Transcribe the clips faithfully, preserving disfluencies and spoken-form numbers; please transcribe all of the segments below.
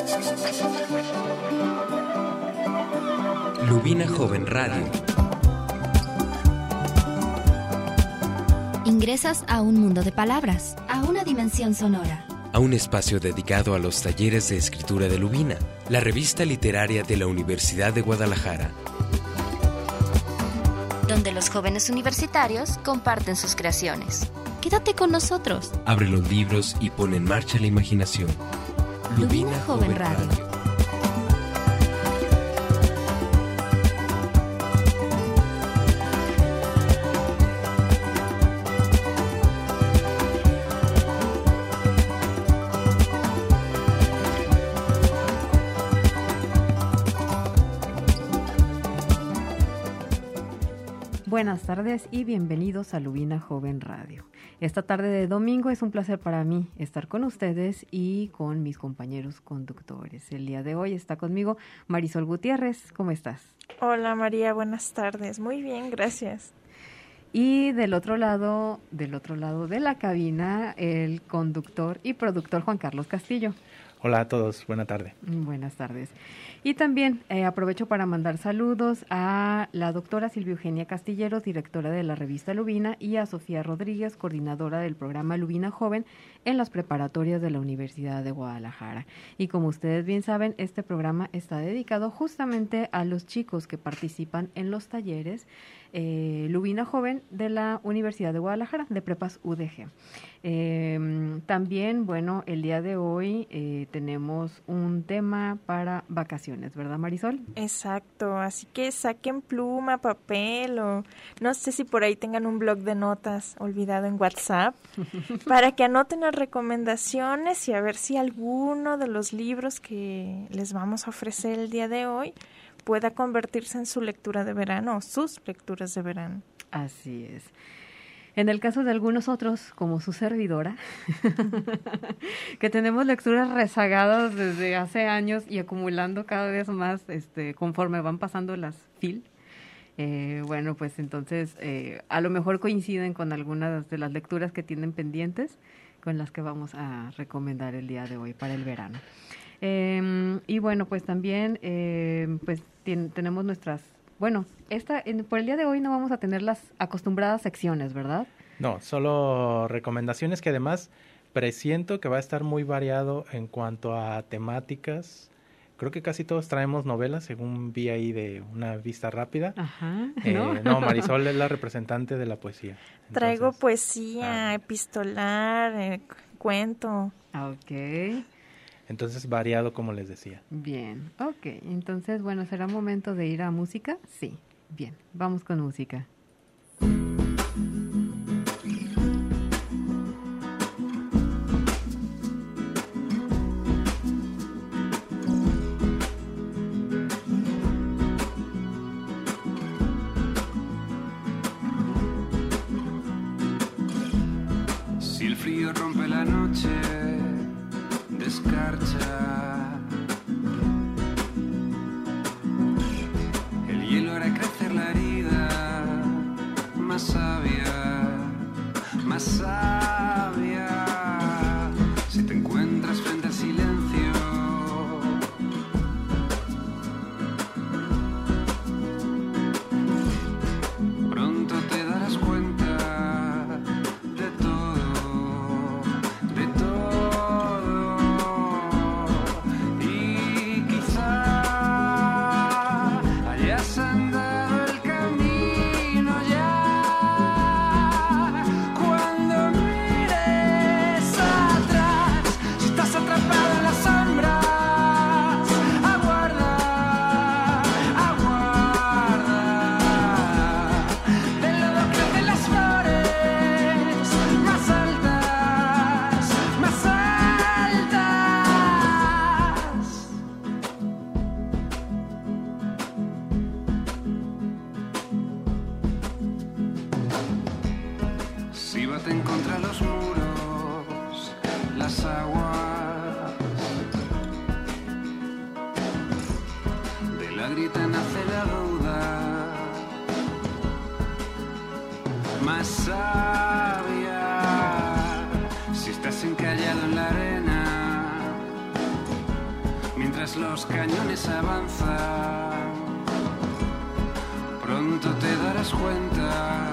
Lubina Joven Radio. Ingresas a un mundo de palabras, a una dimensión sonora. A un espacio dedicado a los talleres de escritura de Lubina, la revista literaria de la Universidad de Guadalajara. Donde los jóvenes universitarios comparten sus creaciones. Quédate con nosotros. Abre los libros y pone en marcha la imaginación. Lubina, Lubina Joven, Joven Radio. Radio. Buenas tardes y bienvenidos a Lubina Joven Radio. Esta tarde de domingo es un placer para mí estar con ustedes y con mis compañeros conductores. El día de hoy está conmigo Marisol Gutiérrez. ¿Cómo estás? Hola María, buenas tardes. Muy bien, gracias. Y del otro lado, del otro lado de la cabina, el conductor y productor Juan Carlos Castillo. Hola a todos, buena tarde. Buenas tardes. Y también eh, aprovecho para mandar saludos a la doctora Silvia Eugenia Castilleros, directora de la revista Lubina, y a Sofía Rodríguez, coordinadora del programa Lubina Joven en las preparatorias de la Universidad de Guadalajara. Y como ustedes bien saben, este programa está dedicado justamente a los chicos que participan en los talleres eh, Lubina Joven de la Universidad de Guadalajara, de Prepas U D G. Eh, también, bueno, el día de hoy eh, tenemos un tema para vacaciones, ¿verdad, Marisol? Exacto, así que saquen pluma, papel o no sé si por ahí tengan un blog de notas olvidado en WhatsApp para que anoten las recomendaciones y a ver si alguno de los libros que les vamos a ofrecer el día de hoy pueda convertirse en su lectura de verano o sus lecturas de verano. Así es. En el caso de algunos otros, como su servidora, que tenemos lecturas rezagadas desde hace años y acumulando cada vez más este, conforme van pasando las fil, eh, bueno, pues entonces eh, a lo mejor coinciden con algunas de las lecturas que tienen pendientes con las que vamos a recomendar el día de hoy para el verano. Eh, y bueno, pues también eh, pues ten, tenemos nuestras... Bueno, esta, en, por el día de hoy no vamos a tener las acostumbradas secciones, ¿verdad? No, solo recomendaciones que además presiento que va a estar muy variado en cuanto a temáticas. Creo que casi todos traemos novelas, según vi ahí de una vista rápida. Ajá, eh, ¿no? No, Marisol es la representante de la poesía. Entonces, traigo poesía, ah, epistolar, eh, cuento. Ok. Entonces, variado, como les decía. Bien, ok. Entonces, bueno, ¿será momento de ir a música? Sí. Bien, vamos con música. Si el frío rompe la noche, descarcha. El hielo hará crecer la herida, más sabia, más sabia. Si te encuentras frente al silencio, pronto te darás cuenta de todo, de todo. Y quizá hayas andado el camino ya. Cuando mires atrás, si estás atrapado en las sombras, aguarda, aguarda. Del lodo crecen las flores más altas, más altas. Si baten contra los muros las aguas, de la grita nace la duda, más sabia. Si estás encallado en la arena, mientras los cañones avanzan, pronto te darás cuenta.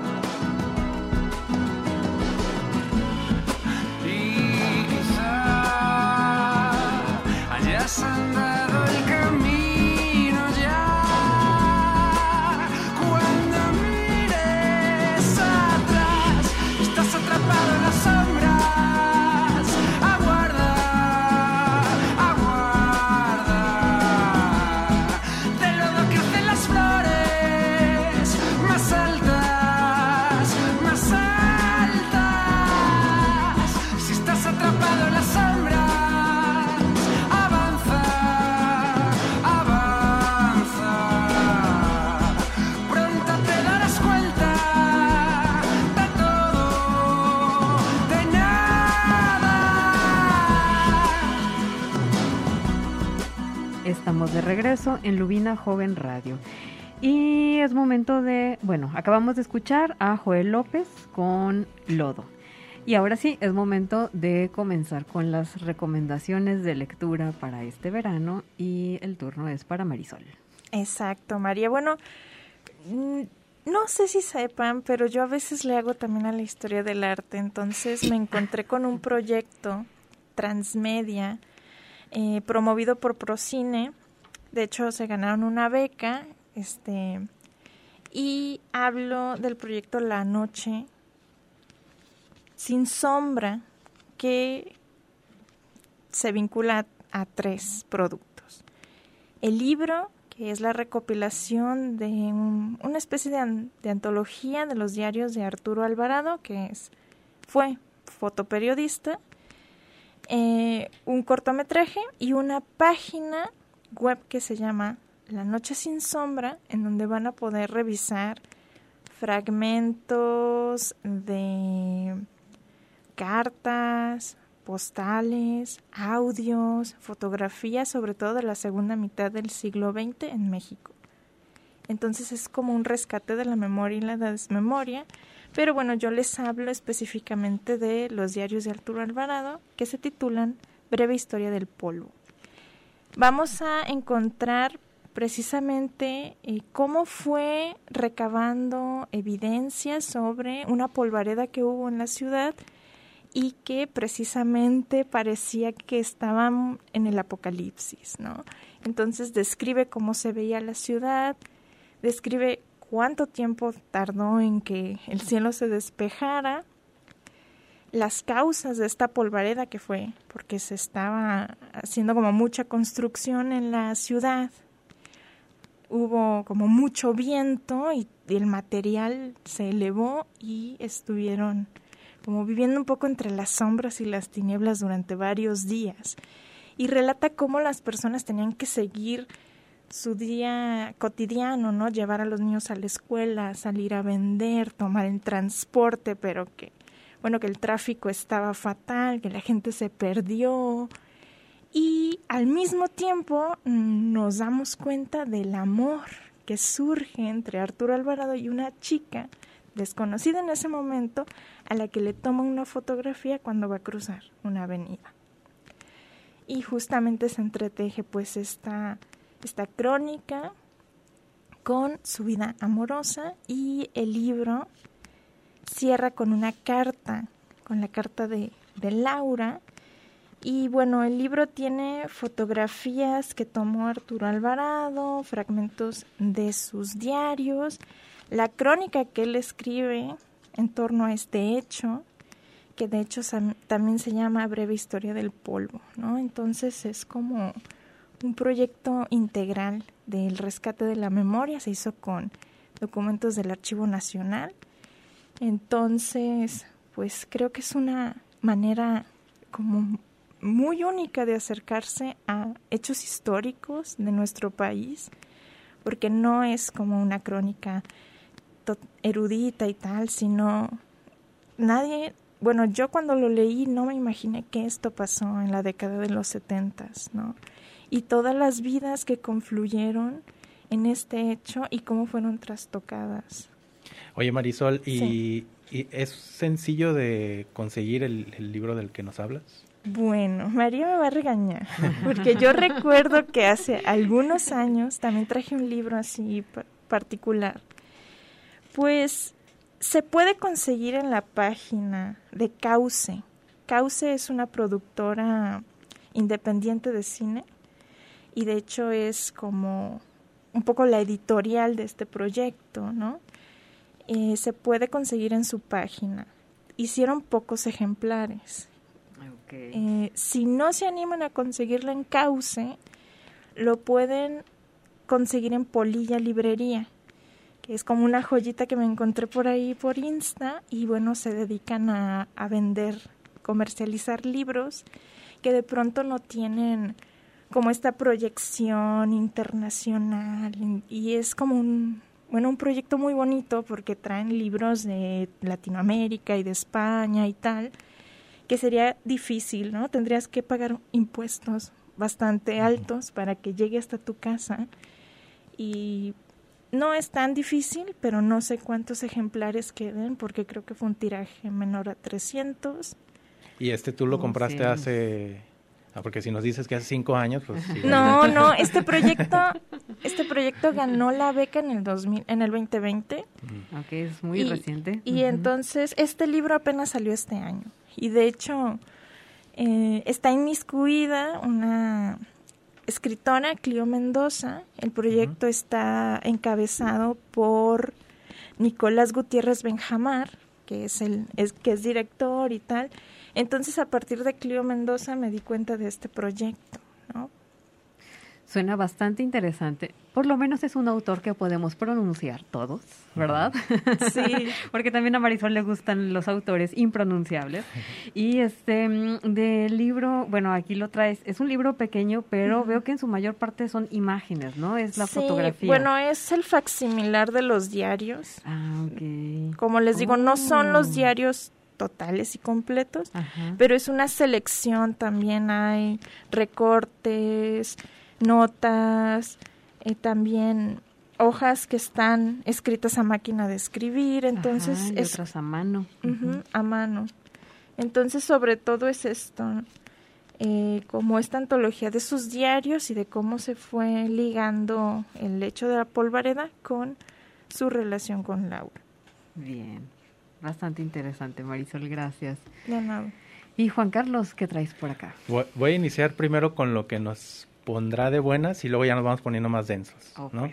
Y quizá hayas andado el camino ya. Cuando mires atrás, estás atrapado en las sombras. Estamos de regreso en Lubina Joven Radio. Y es momento de, bueno, acabamos de escuchar a Joel López con Lodo. Y ahora sí, es momento de comenzar con las recomendaciones de lectura para este verano y el turno es para Marisol. Exacto, María. Bueno, no sé si sepan, pero yo a veces le hago también a la historia del arte. Entonces me encontré con un proyecto transmedia eh, promovido por Procine. De hecho, se ganaron una beca, este, y hablo del proyecto La Noche Sin Sombra, que se vincula a, a tres productos. El libro, que es la recopilación de un, una especie de, an, de antología de los diarios de Arturo Alvarado, que es, fue fotoperiodista, eh, un cortometraje y una página web que se llama La Noche Sin Sombra, en donde van a poder revisar fragmentos de cartas, postales, audios, fotografías, sobre todo de la segunda mitad del siglo veinte en México. Entonces es como un rescate de la memoria y la desmemoria, pero bueno, yo les hablo específicamente de los diarios de Arturo Alvarado, que se titulan Breve Historia del Polvo. Vamos a encontrar precisamente eh, cómo fue recabando evidencias sobre una polvareda que hubo en la ciudad y que precisamente parecía que estaban en el apocalipsis, ¿no? Entonces describe cómo se veía la ciudad, describe cuánto tiempo tardó en que el cielo se despejara, las causas de esta polvareda, que fue porque se estaba haciendo como mucha construcción en la ciudad, hubo como mucho viento y, y el material se elevó y estuvieron como viviendo un poco entre las sombras y las tinieblas durante varios días. Y relata cómo las personas tenían que seguir su día cotidiano, ¿no? Llevar a los niños a la escuela, salir a vender, tomar el transporte, pero que bueno, que el tráfico estaba fatal, que la gente se perdió, y al mismo tiempo nos damos cuenta del amor que surge entre Arturo Alvarado y una chica desconocida en ese momento, a la que le toma una fotografía cuando va a cruzar una avenida. Y justamente se entreteje pues esta, esta crónica con su vida amorosa, y el libro cierra con una carta, con la carta de, de Laura. Y bueno, el libro tiene fotografías que tomó Arturo Alvarado, fragmentos de sus diarios, la crónica que él escribe en torno a este hecho, que de hecho también se llama Breve Historia del Polvo, ¿no? Entonces es como un proyecto integral del rescate de la memoria, se hizo con documentos del Archivo Nacional. Entonces, pues creo que es una manera como muy única de acercarse a hechos históricos de nuestro país, porque no es como una crónica erudita y tal, sino nadie, bueno, yo cuando lo leí no me imaginé que esto pasó en la década de los setentas, ¿no? Y todas las vidas que confluyeron en este hecho y cómo fueron trastocadas. Oye, Marisol, ¿y, sí. ¿y es sencillo de conseguir el, el libro del que nos hablas? Bueno, María me va a regañar, porque yo recuerdo que hace algunos años también traje un libro así particular. Pues se puede conseguir en la página de Cauce. Cauce es una productora independiente de cine y de hecho es como un poco la editorial de este proyecto, ¿no? Eh, se puede conseguir en su página. Hicieron pocos ejemplares. Okay. Eh, si no se animan a conseguirla en Cauce, lo pueden conseguir en Polilla Librería, que es como una joyita que me encontré por ahí por Insta, y bueno, se dedican a, a vender, comercializar libros que de pronto no tienen como esta proyección internacional, y es como un, bueno, un proyecto muy bonito porque traen libros de Latinoamérica y de España y tal, que sería difícil, ¿no? Tendrías que pagar impuestos bastante altos para que llegue hasta tu casa, y no es tan difícil, pero no sé cuántos ejemplares queden porque creo que fue un tiraje menor a trescientos. ¿Y este tú lo oh, compraste sí. hace...? Ah, porque si nos dices que hace cinco años, pues... Sí, no, no, este proyecto este proyecto ganó la beca en el dos mil, en el veinte veinte. Ok, es muy y, reciente. Y uh-huh. entonces, este libro apenas salió este año. Y de hecho, eh, está inmiscuida una escritora, Clio Mendoza. El proyecto uh-huh. está encabezado por Nicolás Gutiérrez Benjamar, que es el es que es director y tal. Entonces, a partir de Clio Mendoza me di cuenta de este proyecto, ¿no? Suena bastante interesante. Por lo menos es un autor que podemos pronunciar todos, ¿verdad? Sí. Porque también a Marisol le gustan los autores impronunciables. Y este del libro, bueno, aquí lo traes, es un libro pequeño, pero uh-huh. veo que en su mayor parte son imágenes, ¿no? Es la sí, fotografía. Bueno, es el facsimilar de los diarios. Ah, ok. Como les digo, oh. no son los diarios totales y completos, ajá. pero es una selección, también hay recortes, notas, eh, también hojas que están escritas a máquina de escribir, entonces ajá, y es otras a mano. Uh-huh, uh-huh. a mano. Entonces, sobre todo es esto, eh, como esta antología de sus diarios y de cómo se fue ligando el hecho de la polvareda con su relación con Laura. Bien. Bastante interesante, Marisol, gracias. De nada. Y Juan Carlos, ¿qué traes por acá? Voy a iniciar primero con lo que nos pondrá de buenas y luego ya nos vamos poniendo más densos, oh, ¿no? Pues.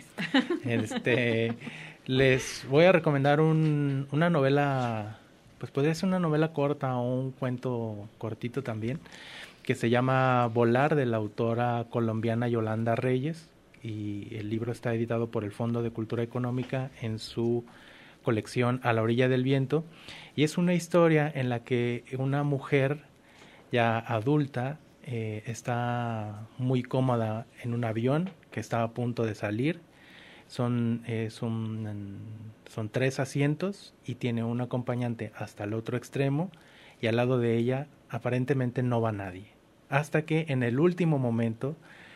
Este, les voy a recomendar un, una novela, pues podría ser una novela corta o un cuento cortito también, que se llama Volar, de la autora colombiana Yolanda Reyes, y el libro está editado por el Fondo de Cultura Económica en su colección A la orilla del viento, y es una historia en la que una mujer ya adulta eh, está muy cómoda en un avión que está a punto de salir. Son, eh, son, son tres asientos y tiene un acompañante hasta el otro extremo, y al lado de ella aparentemente no va nadie, hasta que en el último momento,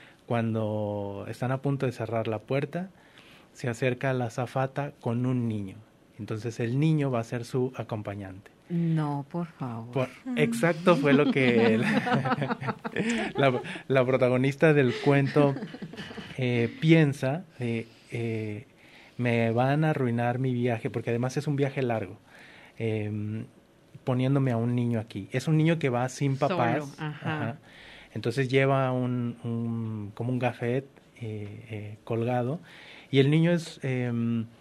cuando están a punto de cerrar la puerta, se acerca a la azafata con un niño. Entonces el niño va a ser su acompañante. No, por favor. Por, exacto, fue lo que la, la, la protagonista del cuento eh, piensa. Eh, eh, me van a arruinar mi viaje, porque además es un viaje largo, eh, poniéndome a un niño aquí. Es un niño que va sin papás. Solo, ajá. Ajá. Entonces lleva un, un como un gafet eh, eh, colgado, y el niño es... Eh,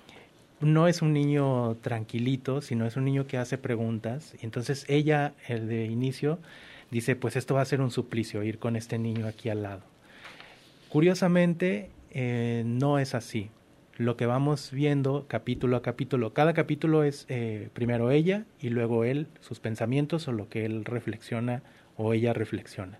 no es un niño tranquilito, sino es un niño que hace preguntas. Y entonces ella, el de inicio, dice, pues esto va a ser un suplicio, ir con este niño aquí al lado. Curiosamente, eh, no es así. Lo que vamos viendo capítulo a capítulo, cada capítulo es eh, primero ella y luego él, sus pensamientos o lo que él reflexiona o ella reflexiona.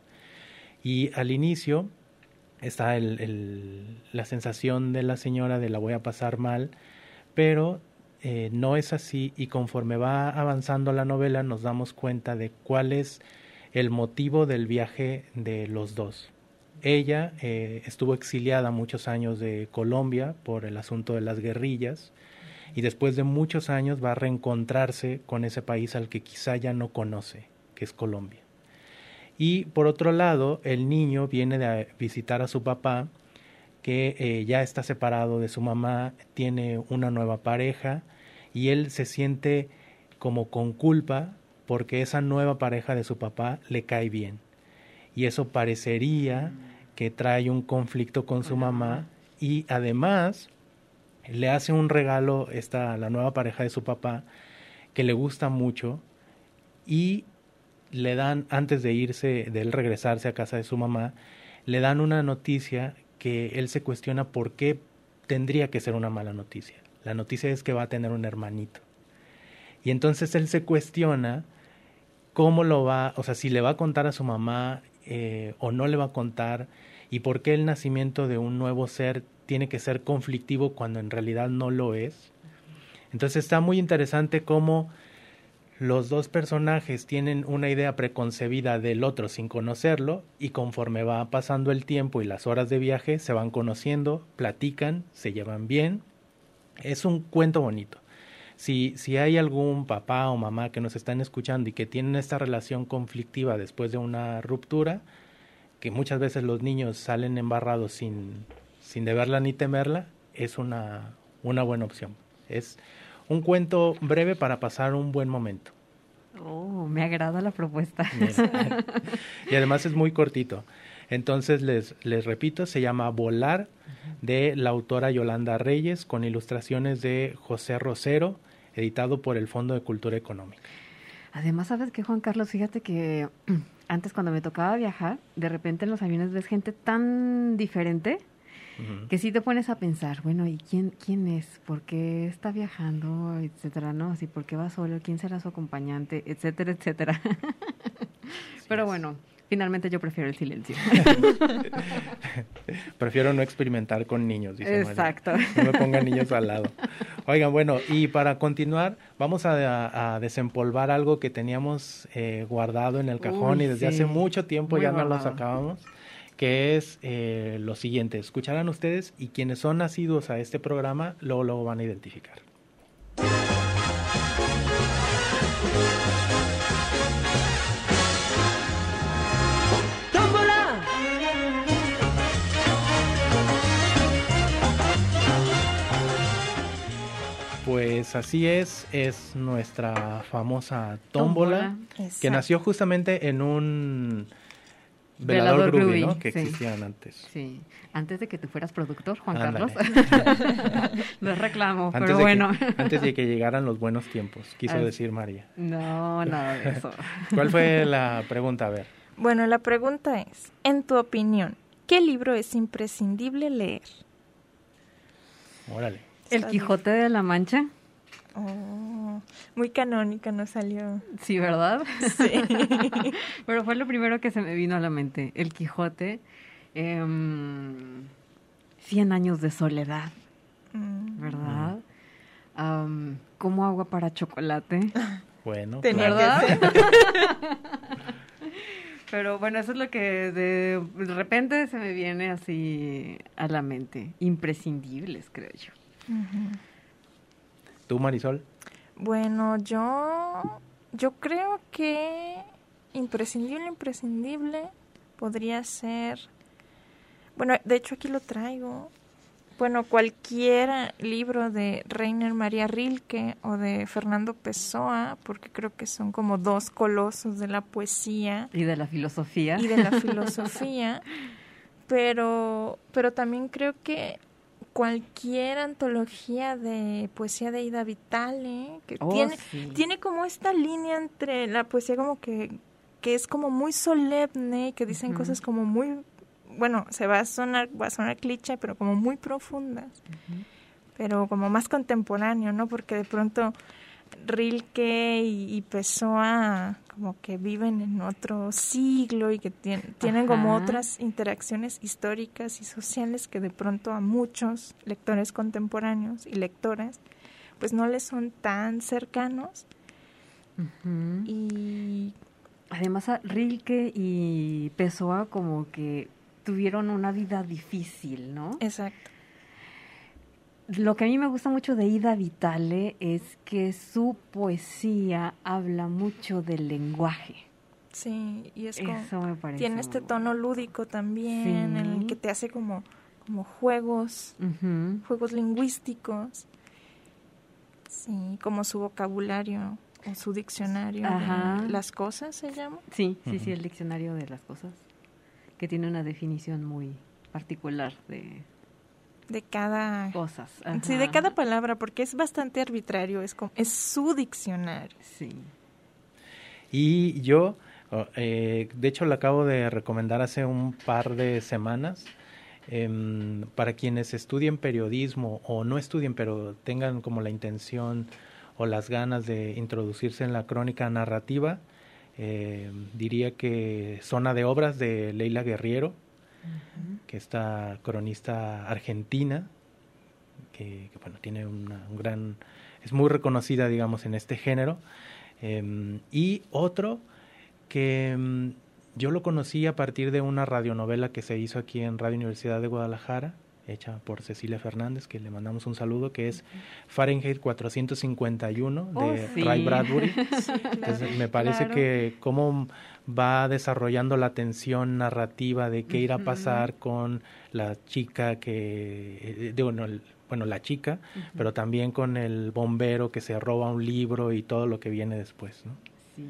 Y al inicio está el, el, la sensación de la señora de la voy a pasar mal, pero eh, no es así, y conforme va avanzando la novela nos damos cuenta de cuál es el motivo del viaje de los dos. Ella eh, estuvo exiliada muchos años de Colombia por el asunto de las guerrillas, y después de muchos años va a reencontrarse con ese país al que quizá ya no conoce, que es Colombia. Y por otro lado, el niño viene de visitar a su papá, que eh, ya está separado de su mamá, tiene una nueva pareja, y él se siente como con culpa porque esa nueva pareja de su papá le cae bien. Y eso parecería que trae un conflicto con su mamá, y además le hace un regalo esta, la nueva pareja de su papá, que le gusta mucho, y le dan, antes de irse, de él regresarse a casa de su mamá, le dan una noticia que él se cuestiona por qué tendría que ser una mala noticia. La noticia es que va a tener un hermanito. Y entonces él se cuestiona cómo lo va, o sea, si le va a contar a su mamá eh, o no le va a contar, y por qué el nacimiento de un nuevo ser tiene que ser conflictivo cuando en realidad no lo es. Entonces está muy interesante cómo los dos personajes tienen una idea preconcebida del otro sin conocerlo, y conforme va pasando el tiempo y las horas de viaje se van conociendo, platican, se llevan bien. Es un cuento bonito. Si, si hay algún papá o mamá que nos están escuchando y que tienen esta relación conflictiva después de una ruptura, que muchas veces los niños salen embarrados sin, sin deberla ni temerla, es una, una buena opción. Es un cuento breve para pasar un buen momento. Oh, me agrada la propuesta. Y además es muy cortito. Entonces les, les repito, se llama Volar, de la autora Yolanda Reyes, con ilustraciones de José Rosero, editado por el Fondo de Cultura Económica. Además, ¿sabes qué, Juan Carlos? Fíjate que antes, cuando me tocaba viajar, de repente en los aviones ves gente tan diferente uh-huh. que sí te pones a pensar, bueno, ¿y quién quién es? ¿Por qué está viajando? Etcétera, ¿no? Así, ¿por qué va solo? ¿Quién será su acompañante? Etcétera, etcétera. Pero bueno, finalmente yo prefiero el silencio. Prefiero no experimentar con niños, dice Exacto. María. No me pongan niños al lado. Oigan, bueno, y para continuar, vamos a, a desempolvar algo que teníamos eh, guardado en el cajón Uy, y desde sí. hace mucho tiempo Muy ya guardado. no lo sacábamos, que es eh, lo siguiente. Escucharán ustedes, y quienes son asiduos a este programa, luego, luego van a identificar. Pues así es, es nuestra famosa tómbola, tómbola. que nació justamente en un velador, velador groovy, ¿no? Que sí. existían antes. Sí, antes de que tú fueras productor, Juan Ándale. Carlos. No reclamo, antes pero bueno. Que, antes de que llegaran los buenos tiempos, quiso Así. decir María. No, nada de eso. ¿Cuál fue la pregunta? A ver. Bueno, la pregunta es, en tu opinión, ¿qué libro es imprescindible leer? Órale. ¿El Quijote de la Mancha? Oh, muy canónica nos salió. Sí, ¿verdad? Sí. Pero fue lo primero que se me vino a la mente. El Quijote, eh, Cien años de soledad, mm. ¿verdad? Mm. Um, como agua para chocolate. Bueno, Tenía ¿verdad? Pero bueno, eso es lo que de, de repente se me viene así a la mente. Imprescindibles, creo yo. Uh-huh. ¿Tú, Marisol? Bueno, yo yo creo que imprescindible, imprescindible podría ser, bueno, de hecho aquí lo traigo, bueno, cualquier libro de Rainer Maria Rilke o de Fernando Pessoa, porque creo que son como dos colosos de la poesía. Y de la filosofía. Y de la filosofía, pero, pero también creo que cualquier antología de poesía de Ida Vitale, que oh, tiene, sí. tiene como esta línea entre la poesía como que, que es como muy solemne, que dicen uh-huh. cosas como muy, bueno, se va a sonar, va a sonar cliché, pero como muy profundas, uh-huh. pero como más contemporáneo, ¿no? Porque de pronto Rilke y, y Pessoa como que viven en otro siglo y que tien, tienen Ajá. como otras interacciones históricas y sociales que de pronto a muchos lectores contemporáneos y lectoras pues no les son tan cercanos. Uh-huh. Y además a Rilke y Pessoa como que tuvieron una vida difícil, ¿no? Exacto. Lo que a mí me gusta mucho de Ida Vitale es que su poesía habla mucho del lenguaje. Sí, y es como, Eso me parece tiene este muy tono lúdico también, Sí. en el que te hace como, como juegos, Ujú. juegos lingüísticos. Sí, como su vocabulario o su diccionario Ajá. de las cosas se llama. Sí, sí, Ujú. sí, el diccionario de las cosas, que tiene una definición muy particular de De cada cosas. sí, Ajá. de cada palabra, porque es bastante arbitrario, es como, es su diccionario. Sí. Y yo, oh, eh, de hecho, lo acabo de recomendar hace un par de semanas. Em, para quienes estudien periodismo o no estudien, pero tengan como la intención o las ganas de introducirse en la crónica narrativa, eh, diría que Zona de Obras de Leila Guerriero, Ujú. que esta cronista argentina, que, que, bueno, tiene una, un gran, es muy reconocida, digamos, en este género. Eh, y otro que um, yo lo conocí a partir de una radionovela que se hizo aquí en Radio Universidad de Guadalajara, hecha por Cecilia Fernández, que le mandamos un saludo, que es Fahrenheit cuatrocientos cincuenta y uno Oh, de sí. Ray Bradbury. Sí, claro. Entonces me parece Claro. que cómo va desarrollando la tensión narrativa de qué irá a pasar con la chica que, eh, digo, no, el- bueno, la chica, Ujú. pero también con el bombero que se roba un libro y todo lo que viene después, ¿no? Sí.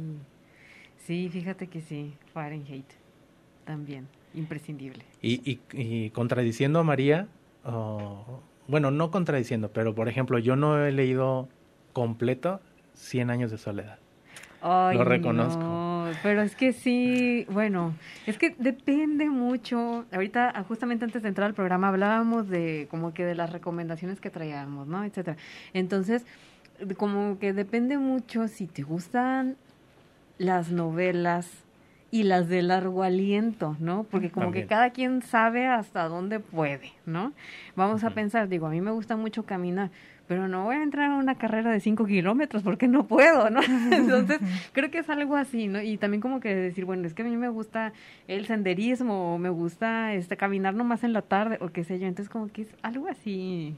Sí, fíjate que sí, Fahrenheit también, imprescindible. Y, y, y contradiciendo a María, oh, bueno, no contradiciendo, pero por ejemplo, yo no he leído completo Cien años de soledad. Ay, Lo reconozco. no, pero es que sí, bueno, es que depende mucho. Ahorita, ah, justamente antes de entrar al programa, hablábamos de como que de las recomendaciones que traíamos, ¿no? Etcétera. Entonces, de- como que depende mucho si te gustan las novelas y las de largo aliento, ¿no? Porque como También. que cada quien sabe hasta dónde puede, ¿no? Vamos a Ujú. pensar, digo, a mí me gusta mucho caminar, pero no voy a entrar a una carrera de cinco kilómetros porque no puedo, ¿no? Entonces, creo que es algo así, ¿no? Y también como que decir, bueno, es que a mí me gusta el senderismo, o me gusta este caminar nomás en la tarde, o qué sé yo. Entonces, como que es algo así.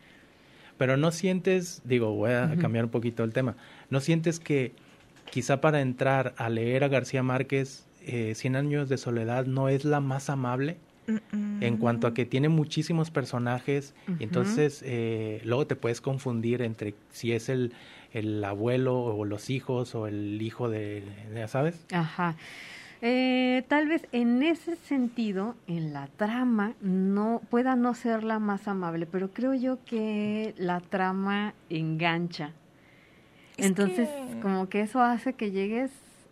Pero no sientes, digo, voy a Ujú. cambiar un poquito el tema, ¿no sientes que quizá para entrar a leer a García Márquez, eh, Cien años de soledad no es la más amable? Mm-mm. En cuanto a que tiene muchísimos personajes, Ujú. y entonces eh, luego te puedes confundir entre si es el, el abuelo o los hijos o el hijo de, ya sabes. Ajá. Eh, tal vez en ese sentido, en la trama, no pueda no ser la más amable, pero creo yo que la trama engancha. Es Entonces, que- como que eso hace que llegues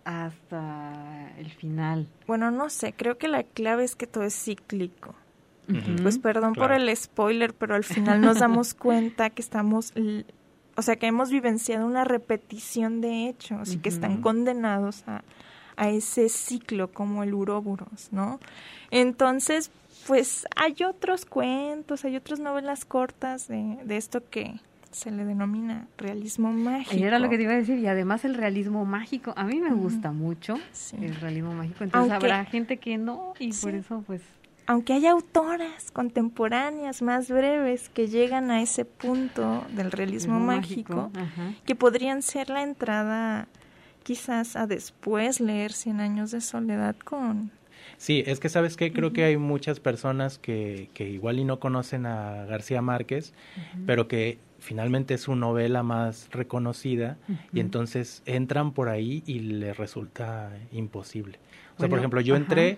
hasta el final. Bueno, no sé, creo que la clave es que todo es cíclico. Ujú. Pues perdón por Claro. el spoiler, pero al final nos damos cuenta que estamos, l- o sea, que hemos vivenciado una repetición de hechos y que están Ujú. condenados a, a ese ciclo como el Uroboros, ¿no? Entonces, pues hay otros cuentos, hay otras novelas cortas de, de esto que se le denomina realismo mágico. Y era lo que te iba a decir, y además el realismo mágico, a mí me Ujú. gusta mucho Sí. el realismo mágico, entonces Aunque- habrá gente que no, y por Sí. eso pues... Aunque hay autoras contemporáneas más breves que llegan a ese punto del realismo mágico, Ajá. que podrían ser la entrada quizás a después leer Cien años de soledad con... Sí, es que sabes que creo que hay muchas personas que, que igual y no conocen a García Márquez, pero que finalmente es su novela más reconocida y Ujú. entonces entran por ahí y les resulta imposible. O sea, Bueno, por ejemplo, yo ajá. entré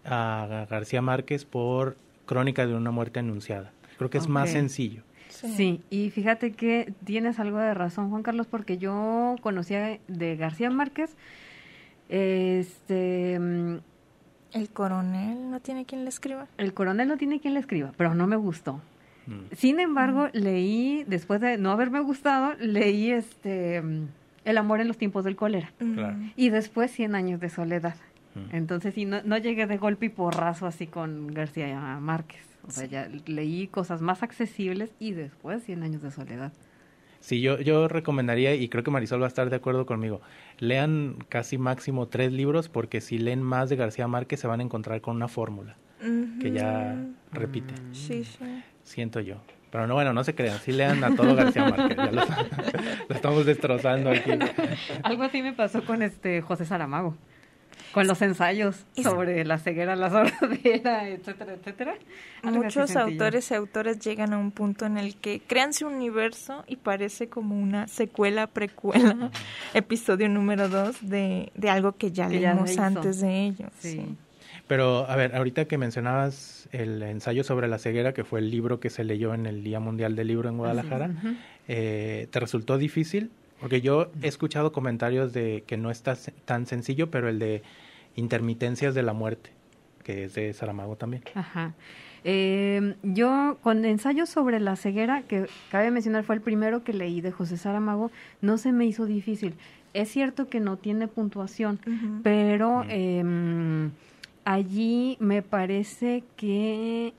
a García Márquez por Crónica de una muerte anunciada. Creo que es más Ok. sencillo. Sí, y fíjate que tienes algo de razón, Juan Carlos, porque yo conocía de García Márquez, este, mm, El coronel no tiene quien le escriba. El coronel no tiene quien le escriba, pero no me gustó. Mm. Sin embargo, leí, después de no haberme gustado, leí este mm, El amor en los tiempos del cólera, Claro. Mm. y después Cien años de soledad. Mm. Entonces, sí, no, no llegué de golpe y porrazo así con García Márquez. O sea, Sí. ya leí cosas más accesibles y después Cien años de soledad. Sí, yo, yo recomendaría, y creo que Marisol va a estar de acuerdo conmigo, lean casi máximo tres libros, porque si leen más de García Márquez se van a encontrar con una fórmula que ya Ujú. repite, Sí, sí. siento yo. Pero no, bueno, no se crean, sí lean a todo García Márquez, ya lo, lo estamos destrozando aquí. Algo así me pasó con este José Saramago. Con los ensayos Es- sobre la ceguera, la sordera, etcétera, etcétera. Algo así Muchos sencillo. autores y autoras llegan a un punto en el que crean su universo y parece como una secuela, precuela, episodio número dos de, de algo que ya Que ya leímos se hizo. antes de ellos. Sí. Sí. Pero, a ver, ahorita que mencionabas el ensayo sobre la ceguera, que fue el libro que se leyó en el Día Mundial del Libro en Guadalajara, Ujú. eh, ¿te resultó difícil? Porque yo he escuchado comentarios de que no está se- tan sencillo, pero el de Intermitencias de la Muerte, que es de Saramago también. Ajá. Eh, yo con ensayos sobre la ceguera, que cabe mencionar fue el primero que leí de José Saramago, no se me hizo difícil. Es cierto que no tiene puntuación, Ujú. pero Mm. eh, allí me parece que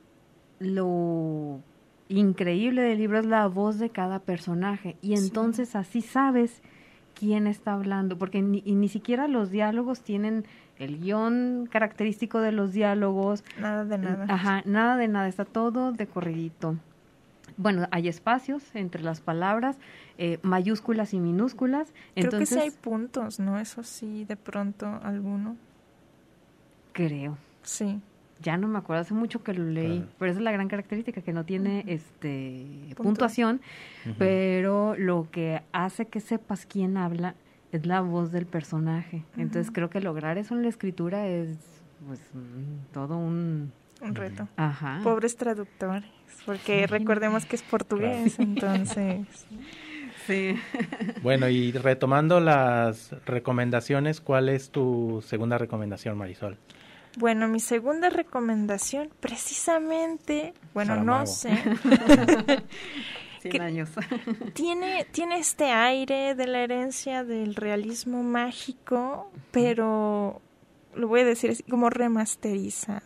lo increíble del libro es la voz de cada personaje y Sí. entonces así sabes quién está hablando, porque ni, y ni siquiera los diálogos tienen el guión característico de los diálogos. Nada de nada. Ajá, nada de nada, está todo de corridito. Bueno, hay espacios entre las palabras, eh, mayúsculas y minúsculas. Creo Entonces, que sí hay puntos, ¿no? Eso sí, de pronto alguno. creo. Sí. Ya no me acuerdo, hace mucho que lo leí, Claro. pero esa es la gran característica, que no tiene Ujú. este Punto. puntuación, Ujú. pero lo que hace que sepas quién habla es la voz del personaje. Entonces Ujú. creo que lograr eso en la escritura es pues mm, todo un... Un reto. Ajá. Pobres traductores, porque recordemos que es portugués, entonces... Sí. Bueno, y retomando las recomendaciones, ¿cuál es tu segunda recomendación, Marisol? Bueno, mi segunda recomendación, precisamente, bueno, Saramago. no sé, cien ¿Qué- años. tiene, tiene este aire de la herencia del realismo mágico, pero lo voy a decir así, como remasteriza.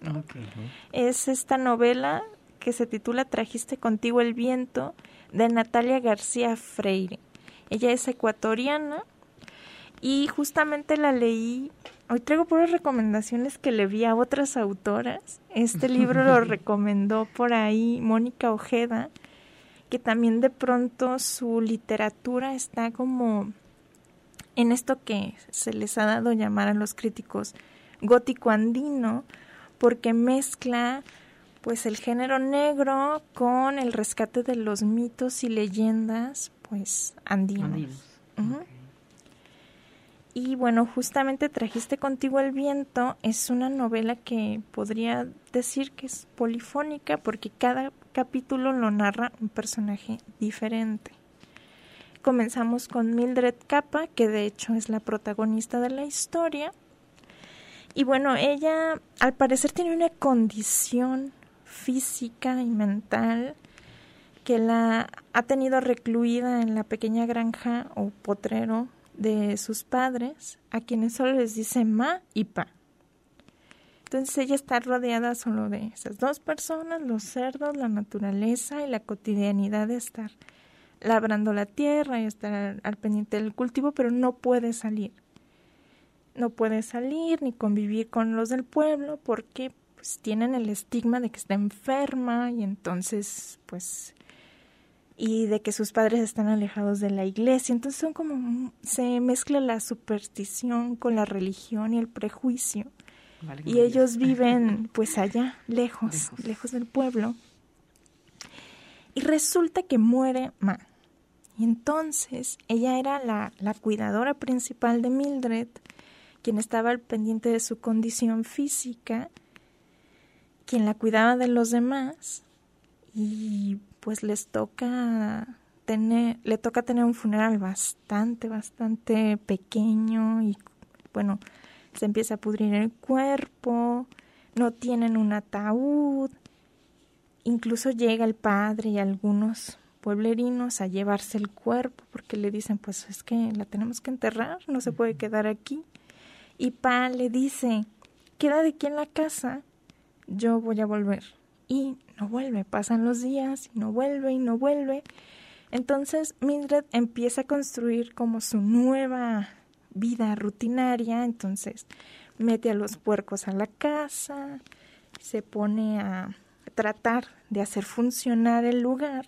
Es esta novela que se titula Trajiste contigo el viento, de Natalia García Freire. Ella es ecuatoriana y justamente la leí. Hoy traigo puras recomendaciones que le vi a otras autoras. Este libro lo recomendó por ahí Mónica Ojeda, que también de pronto su literatura está como en esto que se les ha dado llamar a los críticos gótico andino, porque mezcla pues el género negro con el rescate de los mitos y leyendas pues andinos. Andinos. Ujú. Ok. Y bueno, justamente Trajiste contigo el viento es una novela que podría decir que es polifónica porque cada capítulo lo narra un personaje diferente. Comenzamos con Mildred Capa, que de hecho es la protagonista de la historia. Y bueno, ella al parecer tiene una condición física y mental que la ha tenido recluida en la pequeña granja o potrero de sus padres, a quienes solo les dice ma y pa. Entonces ella está rodeada solo de esas dos personas, los cerdos, la naturaleza y la cotidianidad de estar labrando la tierra y estar al, al pendiente del cultivo, pero no puede salir. No puede salir ni convivir con los del pueblo porque pues tienen el estigma de que está enferma y entonces pues y de que sus padres están alejados de la iglesia. Entonces son como se mezcla la superstición con la religión y el prejuicio. Vale, Y ellos viven pues allá, lejos, Lejos. lejos del pueblo. Y resulta que muere Ma. Y entonces ella era la, la cuidadora principal de Mildred, quien estaba al pendiente de su condición física, quien la cuidaba de los demás, y pues les toca tener, le toca tener un funeral bastante, bastante pequeño, y bueno, se empieza a pudrir el cuerpo, no tienen un ataúd, incluso llega el padre y algunos pueblerinos a llevarse el cuerpo porque le dicen, pues es que la tenemos que enterrar, no se puede quedar aquí. Y Pa le dice, quédate aquí en la casa, yo voy a volver. Y no vuelve, pasan los días y no vuelve y no vuelve. Entonces Mildred empieza a construir como su nueva vida rutinaria, entonces mete a los puercos a la casa, se pone a tratar de hacer funcionar el lugar,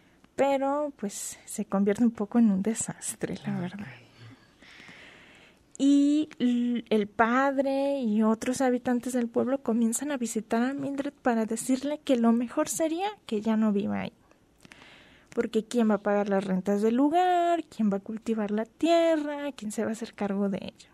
pero pues se convierte un poco en un desastre, la verdad. y el padre y otros habitantes del pueblo comienzan a visitar a Mildred para decirle que lo mejor sería que ya no viva ahí. Porque ¿quién va a pagar las rentas del lugar? ¿Quién va a cultivar la tierra? ¿Quién se va a hacer cargo de ello?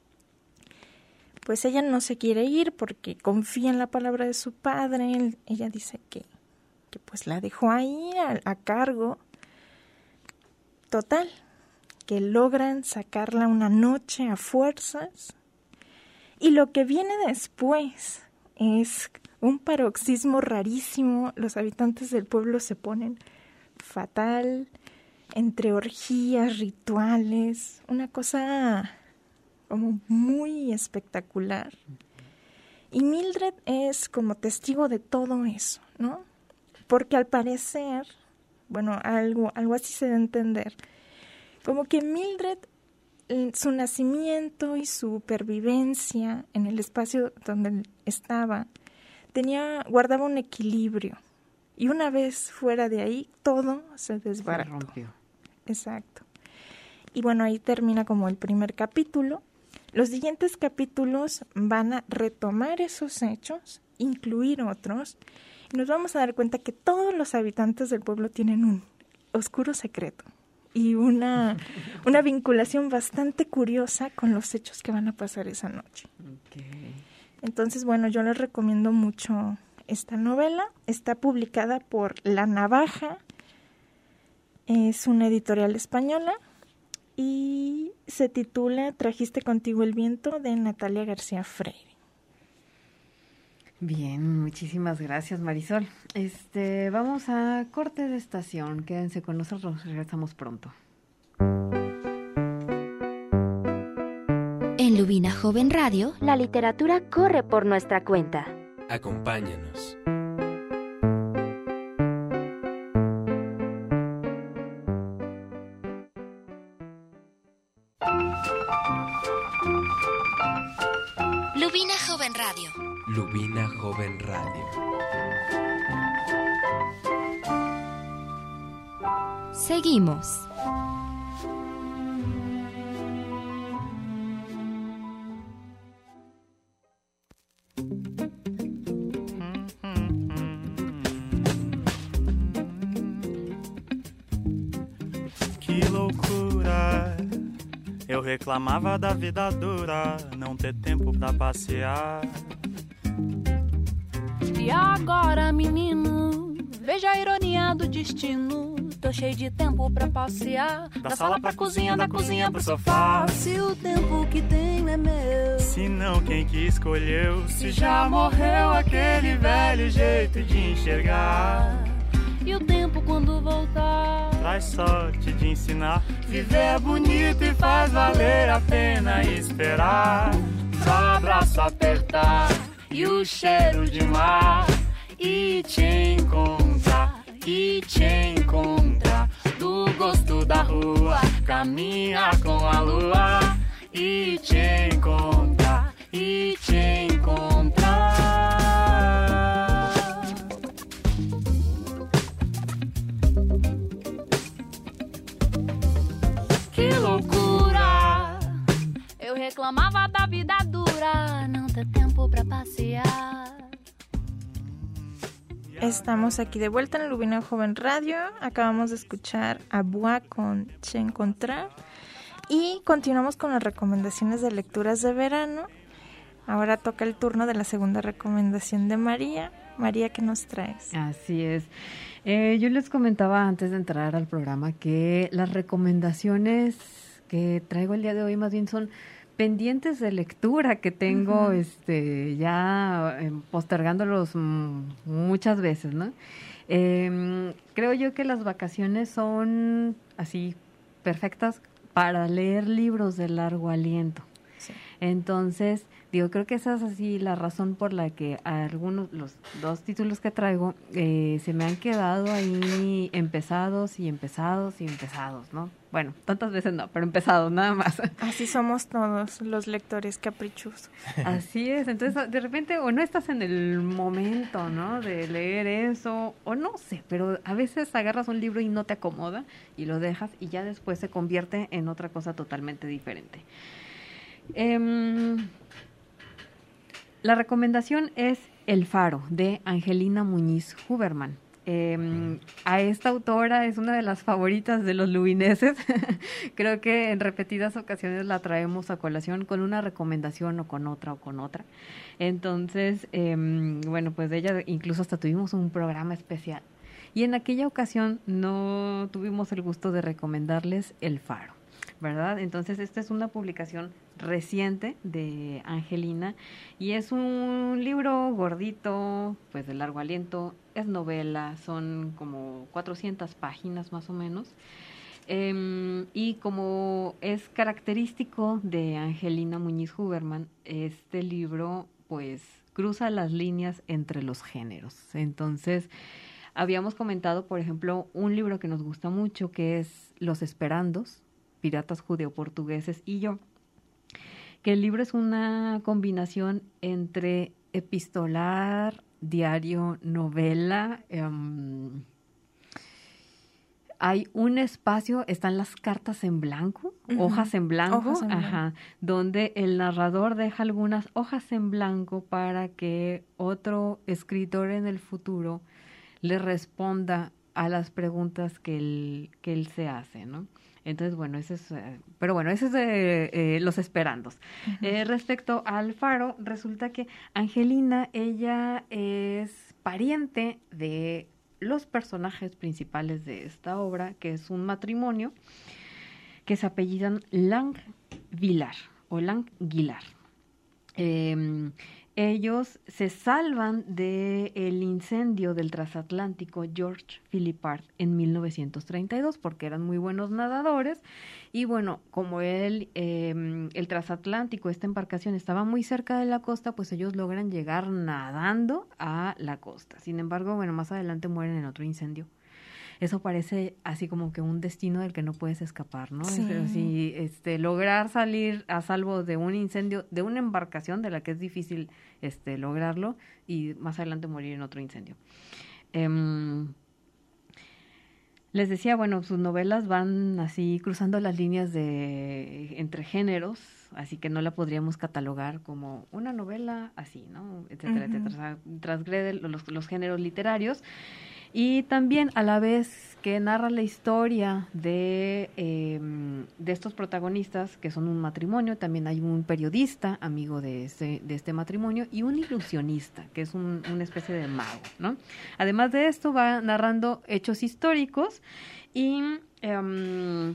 Pues ella no se quiere ir porque confía en la palabra de su padre. Ella dice que, que pues la dejó ahí a, a cargo. Total, que logran sacarla una noche a fuerzas. Y lo que viene después es un paroxismo rarísimo. Los habitantes del pueblo se ponen fatal, entre orgías, rituales, una cosa como muy espectacular. Y Mildred es como testigo de todo eso, ¿no? Porque al parecer, bueno, algo, algo así se debe entender, como que Mildred, su nacimiento y su pervivencia en el espacio donde estaba, tenía, guardaba un equilibrio. Y una vez fuera de ahí, todo se desbarató. Se rompió. Exacto. Y bueno, ahí termina como el primer capítulo. Los siguientes capítulos van a retomar esos hechos, incluir otros, y nos vamos a dar cuenta que todos los habitantes del pueblo tienen un oscuro secreto y una, una vinculación bastante curiosa con los hechos que van a pasar esa noche. Okay. Entonces, bueno, yo les recomiendo mucho esta novela. Está publicada por La Navaja, es una editorial española y se titula Trajiste contigo el viento, de Natalia García Freire. Bien, muchísimas gracias, Marisol. Este, vamos a corte de estación. Quédense con nosotros, regresamos pronto. En Lubina Joven Radio, la literatura corre por nuestra cuenta. Acompáñanos. Lubina Joven Radio. Lubina Joven Radio. Seguimos. Eu reclamava da vida dura, não ter tempo pra passear. E agora, menino, veja a ironia do destino. Tô cheio de tempo pra passear, da, da sala pra cozinha, da cozinha pro sofá. Se o tempo que tenho é meu, se não quem que escolheu, se já morreu aquele velho jeito de enxergar. E o tempo quando voltar traz sorte de ensinar. Viver é bonito e faz valer a pena esperar. Só abraço apertar e o cheiro de mar. E te encontrar, e te encontrar. Do gosto da rua, caminhar com a lua. E te encontrar, e te encontrar. Que loucura! Eu reclamava da vida dura, não ter tempo pra passear. Estamos aquí de vuelta en Lubina Joven Radio. Acabamos de escuchar a Bois con Che Encontrar y continuamos con las recomendaciones de lecturas de verano. Ahora toca el turno de la segunda recomendación de María. María, ¿qué nos traes? Así es. Eh, yo les comentaba antes de entrar al programa que las recomendaciones que traigo el día de hoy más bien son pendientes de lectura que tengo, uh-huh. este, ya eh, postergándolos m- muchas veces, ¿no? Eh, creo yo que las vacaciones son así perfectas para leer libros de largo aliento. Sí. Entonces, digo, creo que esa es así la razón por la que algunos, los dos títulos que traigo, eh, se me han quedado ahí empezados y empezados y empezados, ¿no? Bueno, tantas veces no, pero empezados, nada más. Así somos todos los lectores caprichosos. Así es, entonces de repente o no estás en el momento, ¿no? De leer eso, o no sé, pero a veces agarras un libro y no te acomoda y lo dejas y ya después se convierte en otra cosa totalmente diferente. Eh, la recomendación es El Faro, de Angelina Muñiz Huberman. Eh, a esta autora es una de las favoritas de los lubineses. Creo que en repetidas ocasiones la traemos a colación con una recomendación o con otra o con otra. Entonces, eh, bueno, pues de ella incluso hasta tuvimos un programa especial. Y en aquella ocasión no tuvimos el gusto de recomendarles El Faro, ¿verdad? Entonces, esta es una publicación reciente de Angelina y es un libro gordito, pues de largo aliento, es novela, son como cuatrocientas páginas más o menos. Eh, y como es característico de Angelina Muñiz Huberman, este libro pues cruza las líneas entre los géneros. Entonces, habíamos comentado, por ejemplo, un libro que nos gusta mucho, que es Los Esperandos, Piratas Judeo-Portugueses y yo, que el libro es una combinación entre epistolar, diario, novela. Um, hay un espacio, están las cartas en blanco, uh-huh. hojas en blanco, hojas en ajá, blanco, donde el narrador deja algunas hojas en blanco para que otro escritor en el futuro le responda a las preguntas que él, que él se hace, ¿no? Entonces, bueno, ese es, eh, pero bueno, ese es de eh, Los Esperandos. Uh-huh. Eh, respecto al Faro, resulta que Angelina, ella es pariente de los personajes principales de esta obra, que es un matrimonio que se apellidan Langvillar o Langvillar. Eh, ellos se salvan del incendio del transatlántico George Philippard en mil novecientos treinta y dos porque eran muy buenos nadadores y bueno, como el, eh, el transatlántico, esta embarcación estaba muy cerca de la costa, pues ellos logran llegar nadando a la costa. Sin embargo, bueno, más adelante mueren en otro incendio. Eso parece así como que un destino del que no puedes escapar, ¿no? Sí. Es así, este, lograr salir a salvo de un incendio, de una embarcación de la que es difícil este, lograrlo y más adelante morir en otro incendio. Um, les decía, bueno, sus novelas van así cruzando las líneas de entre géneros, así que no la podríamos catalogar como una novela así, ¿no? Etcétera, uh-huh. etcétera. Transgrede los, los géneros literarios. Y también a la vez que narra la historia de, eh, de estos protagonistas, que son un matrimonio, también hay un periodista, amigo de este, de este matrimonio, y un ilusionista, que es un, una especie de mago, ¿no? Además de esto, va narrando hechos históricos y um,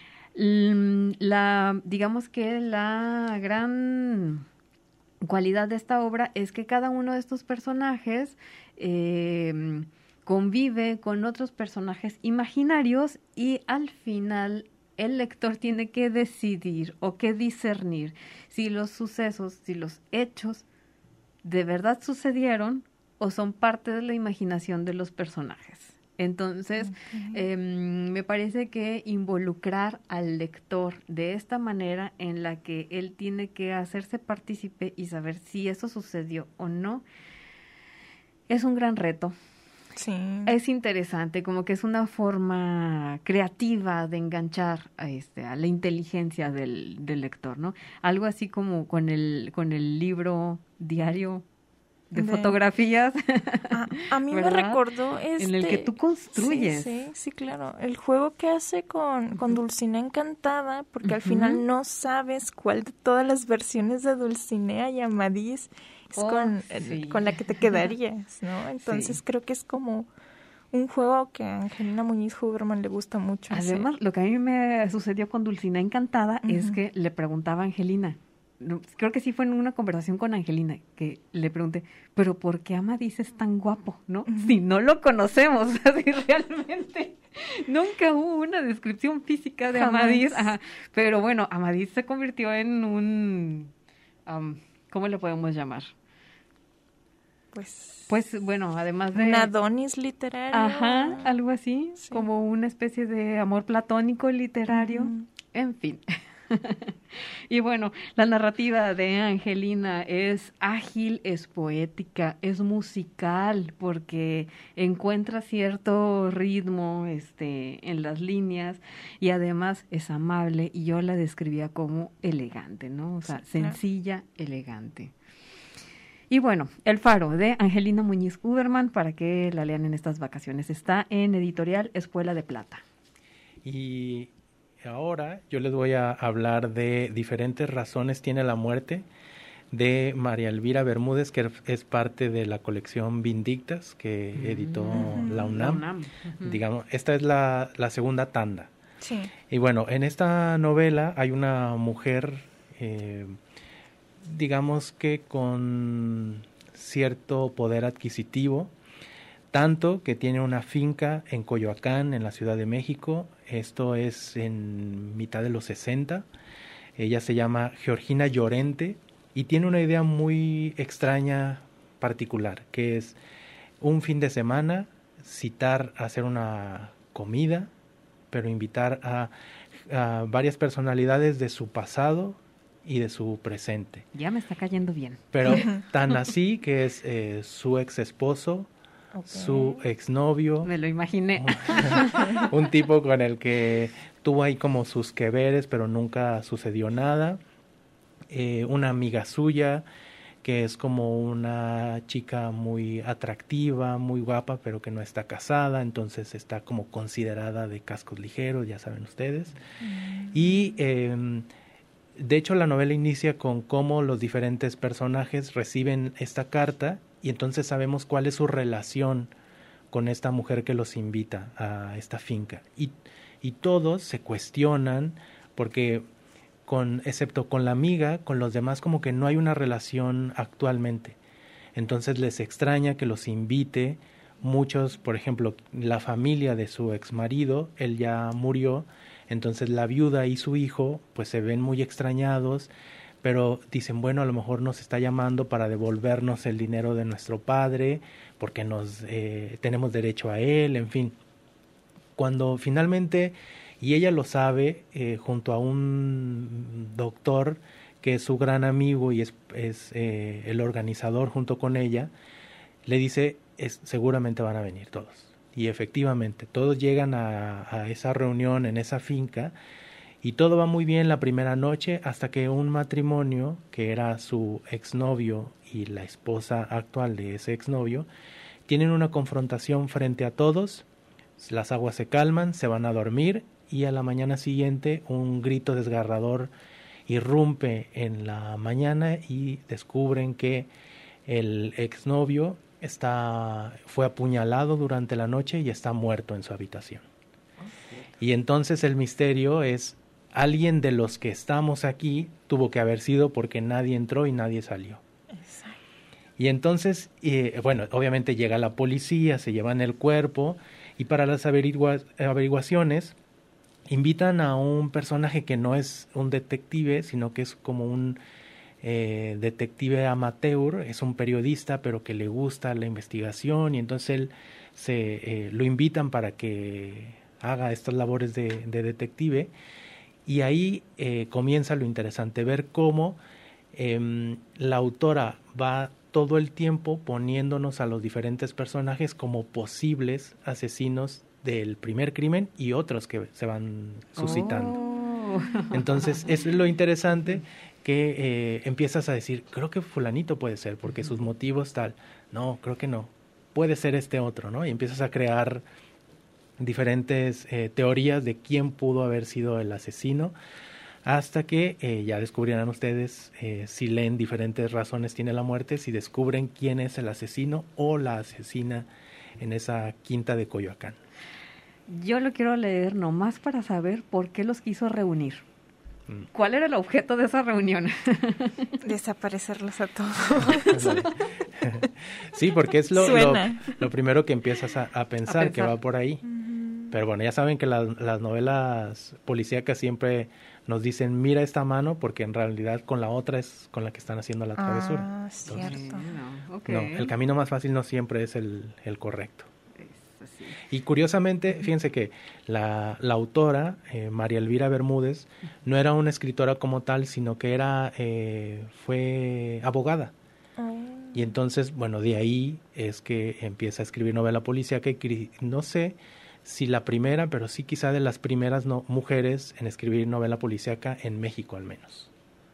la, digamos que la gran cualidad de esta obra es que cada uno de estos personajes eh, convive con otros personajes imaginarios y al final el lector tiene que decidir o que discernir si los sucesos, si los hechos de verdad sucedieron o son parte de la imaginación de los personajes. Entonces, okay. eh, me parece que involucrar al lector de esta manera en la que él tiene que hacerse partícipe y saber si eso sucedió o no, es un gran reto. Sí. Es interesante, como que es una forma creativa de enganchar a, este, a la inteligencia del, del lector, ¿no? Algo así como con el, con el libro diario de, de fotografías. A, a mí ¿verdad? Me recordó este... En el que tú construyes. Sí, sí, sí, claro. El juego que hace con, con Dulcinea Encantada, porque uh-huh. al final no sabes cuál de todas las versiones de Dulcinea y Amadís es oh, con, sí. con la que te quedarías, ¿no? Entonces sí. creo que es como un juego que a Angelina Muñiz Huberman le gusta mucho. Además, hacer. Lo que a mí me sucedió con Dulcinea Encantada uh-huh. es que le preguntaba a Angelina, creo que sí fue en una conversación con Angelina, que le pregunté, pero ¿por qué Amadís es tan guapo, no? Uh-huh. Si no lo conocemos, así realmente nunca hubo una descripción física de Jamás. Amadís. Ajá. Pero bueno, Amadís se convirtió en un, um, ¿cómo le podemos llamar? Pues, pues bueno, además de... un Adonis literario. Ajá, algo así, sí. como una especie de amor platónico literario. Uh-huh. En fin. Y bueno, la narrativa de Angelina es ágil, es poética, es musical, porque encuentra cierto ritmo este, en las líneas y además es amable, y yo la describía como elegante, ¿no? O sea, sí, sencilla, claro. Elegante. Y bueno, El Faro, de Angelina Muñiz Uberman, para que la lean en estas vacaciones. Está en Editorial Espuela de Plata. Y ahora yo les voy a hablar de Diferentes razones tiene la muerte, de María Elvira Bermúdez, que es parte de la colección Vindictas, que editó mm, la UNAM. La UNAM. Uh-huh. Digamos, esta es la, la segunda tanda. Sí. Y bueno, en esta novela hay una mujer, eh, digamos que con cierto poder adquisitivo, tanto que tiene una finca en Coyoacán, en la Ciudad de México. Esto es en mitad de los sesenta. Ella se llama Georgina Llorente y tiene una idea muy extraña, particular, que es un fin de semana citar a hacer una comida, pero invitar a, a varias personalidades de su pasado y de su presente. Ya me está cayendo bien. Pero tan así que es eh, su ex esposo, okay. su exnovio. Me lo imaginé. Un, un tipo con el que tuvo ahí como sus que veres, pero nunca sucedió nada. Eh, una amiga suya, que es como una chica muy atractiva, muy guapa, pero que no está casada, entonces está como considerada de cascos ligeros, ya saben ustedes. Mm. Y eh, de hecho la novela inicia con cómo los diferentes personajes reciben esta carta y entonces sabemos cuál es su relación con esta mujer que los invita a esta finca. Y, y todos se cuestionan porque, con, excepto con la amiga, con los demás como que no hay una relación actualmente. Entonces les extraña que los invite. Muchos, por ejemplo, la familia de su exmarido, él ya murió, entonces la viuda y su hijo pues se ven muy extrañados, pero dicen, bueno, a lo mejor nos está llamando para devolvernos el dinero de nuestro padre, porque nos eh, tenemos derecho a él, en fin. Cuando finalmente, y ella lo sabe, eh, junto a un doctor que es su gran amigo y es, es eh, el organizador junto con ella, le dice, es, seguramente van a venir todos. Y efectivamente, todos llegan a, a esa reunión en esa finca y todo va muy bien la primera noche hasta que un matrimonio, que era su exnovio y la esposa actual de ese exnovio, tienen una confrontación frente a todos, las aguas se calman, se van a dormir y a la mañana siguiente un grito desgarrador irrumpe en la mañana y descubren que el exnovio está, fue apuñalado durante la noche y está muerto en su habitación. Okay. Y entonces el misterio es, alguien de los que estamos aquí tuvo que haber sido porque nadie entró y nadie salió. Exacto. Y entonces, eh, bueno, obviamente llega la policía, se llevan el cuerpo y para las averigua- averiguaciones invitan a un personaje que no es un detective, sino que es como un Eh, detective amateur, es un periodista pero que le gusta la investigación y entonces él se eh, lo invitan para que haga estas labores de, de detective y ahí eh, comienza lo interesante, ver cómo eh, la autora va todo el tiempo poniéndonos a los diferentes personajes como posibles asesinos del primer crimen y otros que se van suscitando. Oh. Entonces eso es lo interesante, que eh, empiezas a decir, creo que fulanito puede ser, porque sus motivos tal, no, creo que no, puede ser este otro, ¿no? Y empiezas a crear diferentes eh, teorías de quién pudo haber sido el asesino, hasta que eh, ya descubrirán ustedes, eh, si leen Diferentes razones tiene la muerte, si descubren quién es el asesino o la asesina en esa quinta de Coyoacán. Yo lo quiero leer nomás para saber por qué los quiso reunir. ¿Cuál era el objeto de esa reunión? Desaparecerlos a todos. Sí, porque es lo, lo, lo primero que empiezas a, a, pensar, a pensar, que va por ahí. Uh-huh. Pero bueno, ya saben que la, las novelas policíacas siempre nos dicen, mira esta mano, porque en realidad con la otra es con la que están haciendo la travesura. Ah, Entonces, cierto. No, okay. No, el camino más fácil no siempre es el, el correcto. Es así. Y curiosamente, fíjense que la, la autora, eh, María Elvira Bermúdez, no era una escritora como tal, sino que era eh, fue abogada. Oh. Y entonces, bueno, de ahí es que empieza a escribir novela policíaca y no sé si la primera, pero sí quizá de las primeras no, mujeres en escribir novela policíaca en México al menos.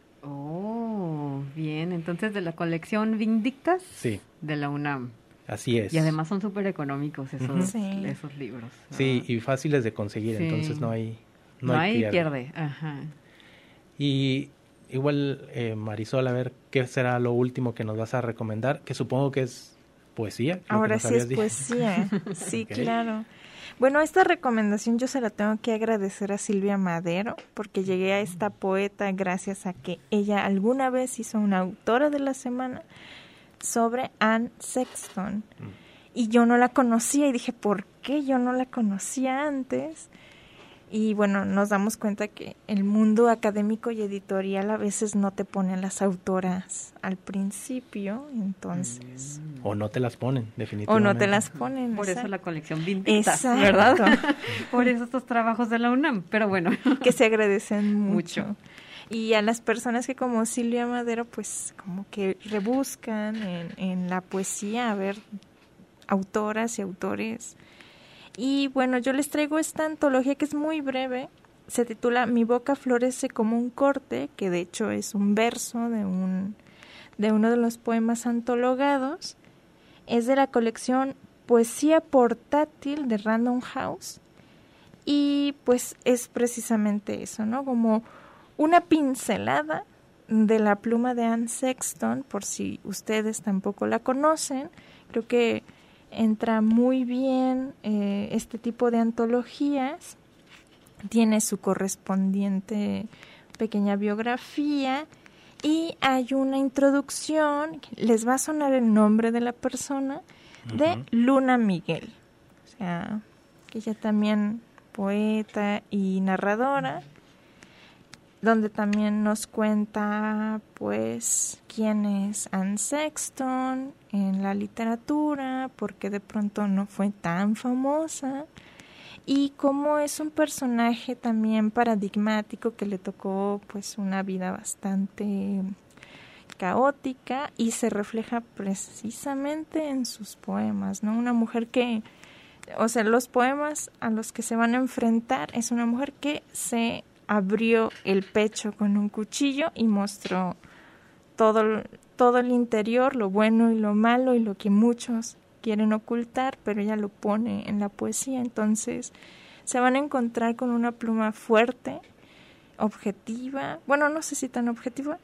Oh, bien, entonces de la colección Vindictas, sí, de la UNAM. Así es. Y además son súper económicos esos, uh-huh. sí. esos libros. Sí, y fáciles de conseguir, sí. Entonces no hay no, no hay, hay pierde. pierde. Ajá. Y igual, eh, Marisol, a ver, ¿qué será lo último que nos vas a recomendar? Que supongo que es poesía. Ahora sí es dicho. Poesía, sí, okay. Claro. Bueno, esta recomendación yo se la tengo que agradecer a Silvia Madero, porque llegué a esta poeta gracias a que ella alguna vez hizo una autora de la semana sobre Anne Sexton. Mm. Y yo no la conocía y dije, ¿por qué yo no la conocía antes? Y bueno, nos damos cuenta que el mundo académico y editorial a veces no te pone a las autoras al principio, entonces... O no te las ponen, definitivamente. O no te las ponen. Por exacto. eso la colección Vindictas, ¿verdad? Por eso estos trabajos de la UNAM, pero bueno. Que se agradecen mucho. mucho. Y a las personas que como Silvia Madero, pues como que rebuscan en, en la poesía a ver autoras y autores. Y bueno, yo les traigo esta antología que es muy breve, se titula Mi boca florece como un corte, que de hecho es un verso de un de uno de los poemas antologados. Es de la colección Poesía Portátil de Random House y pues es precisamente eso, ¿no? Como una pincelada de la pluma de Anne Sexton, por si ustedes tampoco la conocen. Creo que entra muy bien eh, este tipo de antologías, tiene su correspondiente pequeña biografía y hay una introducción, les va a sonar el nombre de la persona, de uh-huh. Luna Miguel, o sea, que ella también poeta y narradora, donde también nos cuenta pues quién es Anne Sexton en la literatura, porque de pronto no fue tan famosa, y cómo es un personaje también paradigmático que le tocó pues una vida bastante caótica y se refleja precisamente en sus poemas, ¿no? Una mujer que, o sea, los poemas a los que se van a enfrentar es una mujer que se abrió el pecho con un cuchillo y mostró todo, todo el interior, lo bueno y lo malo y lo que muchos quieren ocultar, pero ella lo pone en la poesía. Entonces se van a encontrar con una pluma fuerte, objetiva, bueno, no sé si tan objetiva,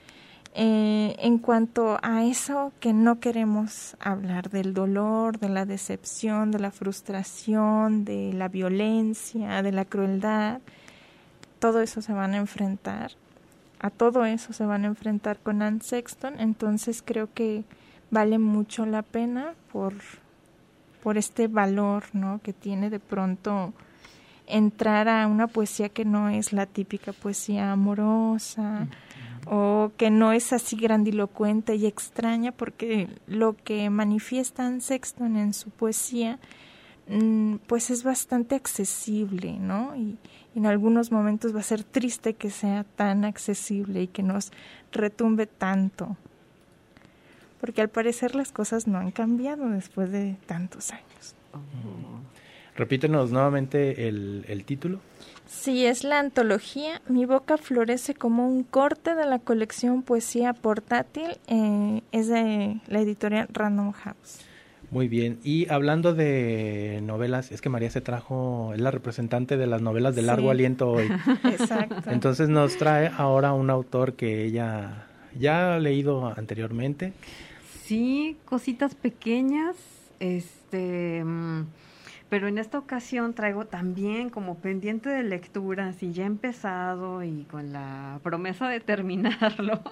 eh, en cuanto a eso que no queremos hablar, del dolor, de la decepción, de la frustración, de la violencia, de la crueldad. Todo eso se van a enfrentar, a todo eso se van a enfrentar con Anne Sexton, entonces creo que vale mucho la pena por, por este valor, ¿no?, que tiene de pronto entrar a una poesía que no es la típica poesía amorosa, uh-huh. o que no es así grandilocuente y extraña, porque lo que manifiesta Anne Sexton en su poesía pues es bastante accesible, ¿no? Y en algunos momentos va a ser triste que sea tan accesible y que nos retumbe tanto, porque al parecer las cosas no han cambiado después de tantos años. Oh. Repítenos nuevamente el, el título. Sí, es la antología Mi boca florece como un corte, de la colección Poesía Portátil, eh, es de la editorial Random House. Muy bien, y hablando de novelas, es que María se trajo, es la representante de las novelas de largo sí. aliento hoy. Exacto. Entonces nos trae ahora un autor que ella ya ha leído anteriormente. Sí, cositas pequeñas, este, pero en esta ocasión traigo también como pendiente de lectura, así ya he empezado y con la promesa de terminarlo.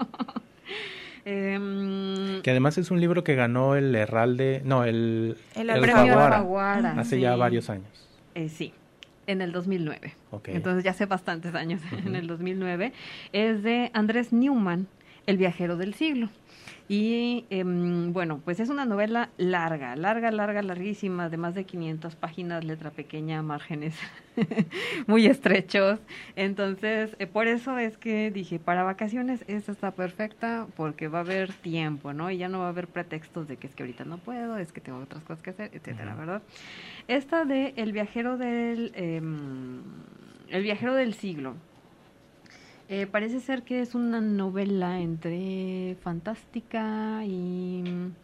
Eh, que además es un libro que ganó el Herralde, no, el, el, el premio Alfaguara hace sí. ya varios años. Eh, sí, en el dos mil nueve. Okay. Entonces ya hace bastantes años, uh-huh. en el dos mil nueve. Es de Andrés Neumann. El viajero del siglo. Y eh, bueno, pues es una novela larga, larga, larga, larguísima, de más de quinientas páginas, letra pequeña, márgenes muy estrechos. Entonces, eh, por eso es que dije, para vacaciones esta está perfecta porque va a haber tiempo, ¿no? Y ya no va a haber pretextos de que es que ahorita no puedo, es que tengo otras cosas que hacer, etcétera, uh-huh. ¿verdad? Esta de El viajero del, eh, El viajero del siglo. Eh, parece ser que es una novela entre fantástica y,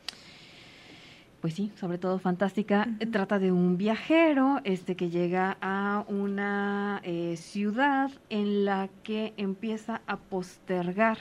pues sí, sobre todo fantástica. Uh-huh. Trata de un viajero este que llega a una eh, ciudad en la que empieza a postergar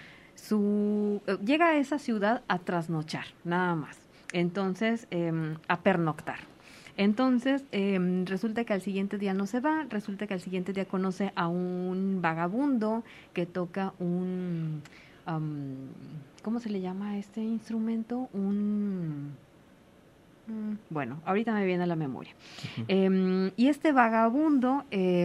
su... Eh, llega a esa ciudad a trasnochar, nada más. Entonces, eh, a pernoctar. Entonces, eh, resulta que al siguiente día no se va, resulta que al siguiente día conoce a un vagabundo que toca un, um, ¿cómo se le llama a este instrumento? Un, um, bueno, ahorita me viene a la memoria. Uh-huh. Eh, y este vagabundo eh,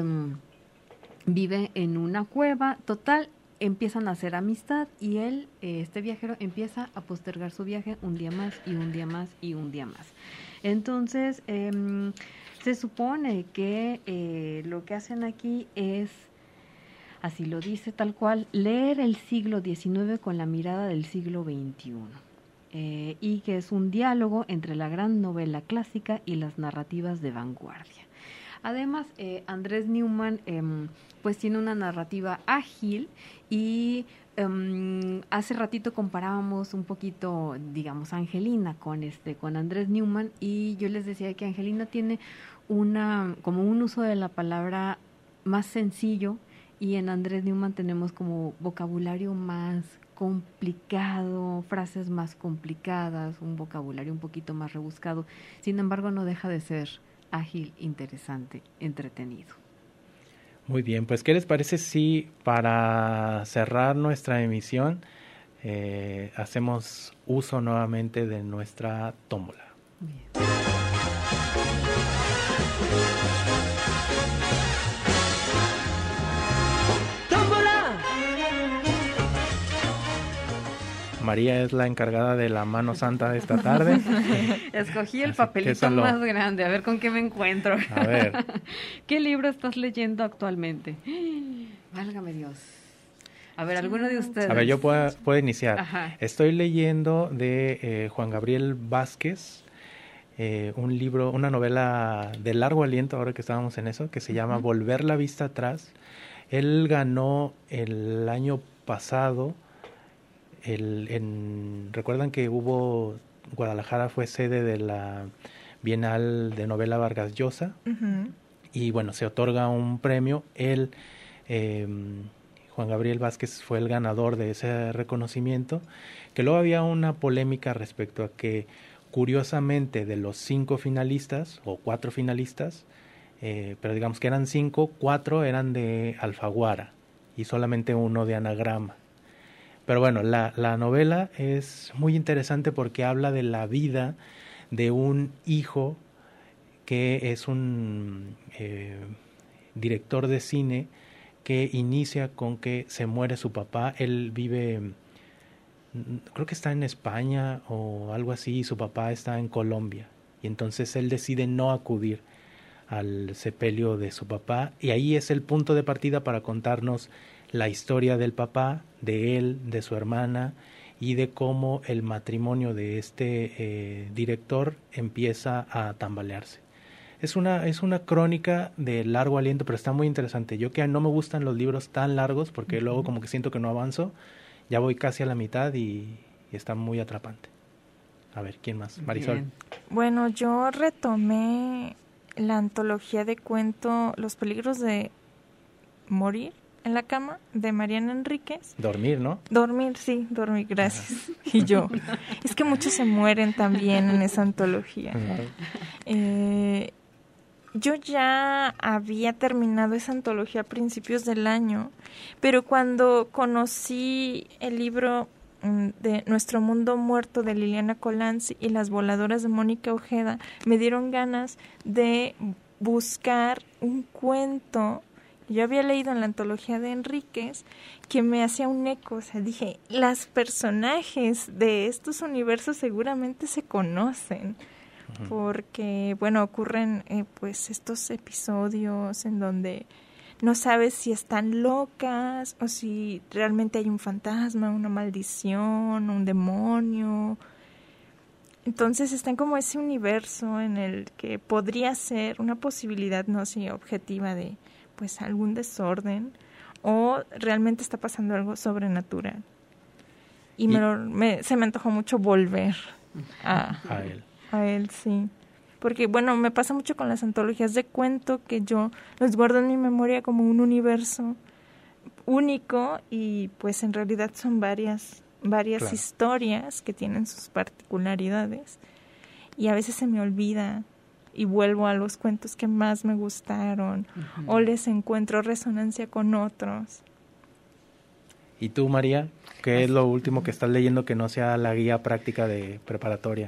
vive en una cueva, total, empiezan a hacer amistad y él, eh, este viajero, empieza a postergar su viaje un día más y un día más y un día más. Entonces, eh, se supone que eh, lo que hacen aquí es, así lo dice tal cual, leer el siglo diecinueve con la mirada del siglo veintiuno. Eh, y que es un diálogo entre la gran novela clásica y las narrativas de vanguardia. Además, eh, Andrés Neumann eh, pues tiene una narrativa ágil y um, hace ratito comparábamos un poquito, digamos, a Angelina con este con Andrés Neumann y yo les decía que Angelina tiene una como un uso de la palabra más sencillo y en Andrés Neumann tenemos como vocabulario más complicado, frases más complicadas, un vocabulario un poquito más rebuscado. Sin embargo, no deja de ser ágil, interesante, entretenido. Muy bien, pues ¿qué les parece si para cerrar nuestra emisión eh, hacemos uso nuevamente de nuestra tómbola? Bien. María es la encargada de la mano santa de esta tarde. Escogí el Así papelito lo... más grande, a ver con qué me encuentro. A ver. ¿Qué libro estás leyendo actualmente? Válgame Dios. A ver, ¿alguno de ustedes? A ver, yo puedo, puedo iniciar. Ajá. Estoy leyendo de eh, Juan Gabriel Vázquez, eh, un libro, una novela de largo aliento, ahora que estábamos en eso, que se llama uh-huh. Volver la vista atrás. Él ganó el año pasado... El, en, recuerdan que hubo, Guadalajara fue sede de la Bienal de Novela Vargas Llosa, uh-huh. y bueno, se otorga un premio. Él, eh, Juan Gabriel Vázquez, fue el ganador de ese reconocimiento, que luego había una polémica respecto a que, curiosamente, de los cinco finalistas, o cuatro finalistas, eh, pero digamos que eran cinco, cuatro eran de Alfaguara, y solamente uno de Anagrama. Pero bueno, la, la novela es muy interesante porque habla de la vida de un hijo que es un eh, director de cine que inicia con que se muere su papá. Él vive, creo que está en España o algo así, y su papá está en Colombia. Y entonces él decide no acudir al sepelio de su papá. Y ahí es el punto de partida para contarnos la historia del papá, de él, de su hermana y de cómo el matrimonio de este eh, director empieza a tambalearse. Es una, es una crónica de largo aliento, pero está muy interesante. Yo que no me gustan los libros tan largos porque uh-huh. luego como que siento que no avanzo, ya voy casi a la mitad y, y está muy atrapante. A ver, ¿quién más? Marisol. Bien. Bueno, yo retomé la antología de cuento Los peligros de morir en la cama, de Mariana Enríquez. Dormir, ¿no? Dormir, sí, dormir, gracias. Y yo. Es que muchos se mueren también en esa antología. Eh, yo ya había terminado esa antología a principios del año, pero cuando conocí el libro de Nuestro Mundo Muerto de Liliana Colanzi y Las Voladoras de Mónica Ojeda, me dieron ganas de buscar un cuento Yo había leído en la antología de Enríquez que me hacía un eco, o sea, dije, las personajes de estos universos seguramente se conocen, uh-huh. porque, bueno, ocurren eh, pues estos episodios en donde no sabes si están locas o si realmente hay un fantasma, una maldición, un demonio. Entonces están como ese universo en el que podría ser una posibilidad, no sé, objetiva de pues algún desorden o realmente está pasando algo sobrenatural. Y, y me, lo, me se me antojó mucho volver a, a él. A él, sí. Porque, bueno, me pasa mucho con las antologías de cuento que yo los guardo en mi memoria como un universo único y pues en realidad son varias, varias claro. historias que tienen sus particularidades y a veces se me olvida y vuelvo a los cuentos que más me gustaron uh-huh. o les encuentro resonancia con otros. ¿Y tú, María? ¿Qué es lo último que estás leyendo que no sea la guía práctica de preparatoria?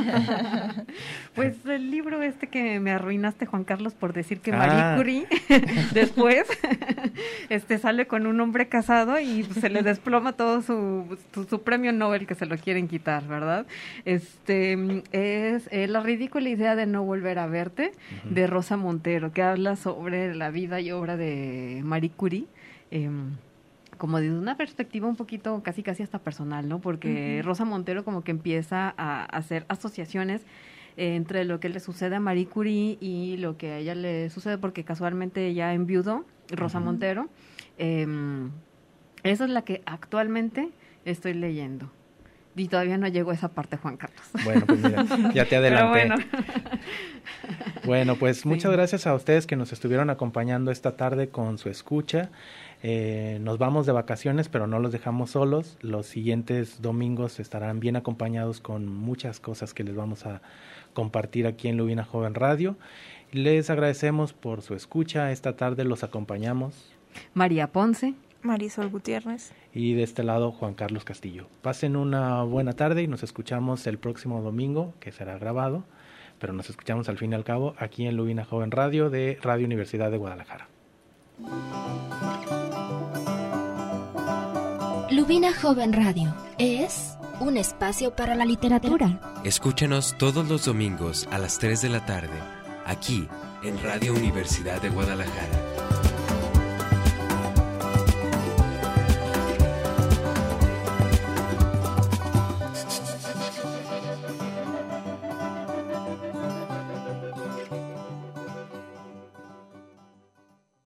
Pues el libro este que me arruinaste, Juan Carlos, por decir que Marie ah. Curie después este sale con un hombre casado y se le desploma todo su, su, su premio Nobel que se lo quieren quitar, ¿verdad? Este es eh, La ridícula idea de no volver a verte, uh-huh. de Rosa Montero, que habla sobre la vida y obra de Marie Curie, eh, como desde una perspectiva un poquito casi casi hasta personal, ¿no? Porque uh-huh. Rosa Montero como que empieza a hacer asociaciones eh, entre lo que le sucede a Marie Curie y lo que a ella le sucede, porque casualmente ella enviudó, Rosa uh-huh. Montero. Eh, esa es la que actualmente estoy leyendo. Y todavía no llegó a esa parte, Juan Carlos. Bueno, pues mira, ya te adelanté. Pero bueno. Bueno, pues sí. muchas gracias a ustedes que nos estuvieron acompañando esta tarde con su escucha. Eh, nos vamos de vacaciones, pero no los dejamos solos. Los siguientes domingos estarán bien acompañados con muchas cosas que les vamos a compartir aquí en Lubina Joven Radio. Les agradecemos por su escucha. Esta tarde los acompañamos María Ponce, Marisol Gutiérrez y de este lado Juan Carlos Castillo. Pasen una buena tarde y nos escuchamos el próximo domingo, que será grabado, pero nos escuchamos al fin y al cabo aquí en Lubina Joven Radio de Radio Universidad de Guadalajara. Lubina Joven Radio es un espacio para la literatura. Escúchanos todos los domingos a las tres de la tarde, aquí en Radio Universidad de Guadalajara.